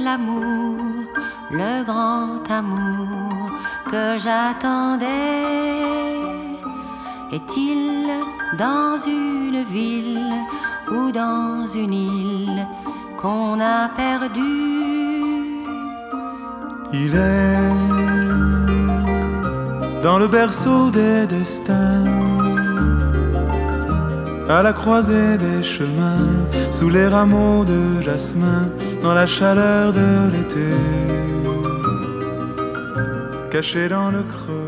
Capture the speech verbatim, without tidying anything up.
l'amour, le grand amour que j'attendais? Est-il dans une ville ou dans une île qu'on a perdu? Il est dans le berceau des destins, à la croisée des chemins, sous les rameaux de jasmin, dans la chaleur de l'été, caché dans le creux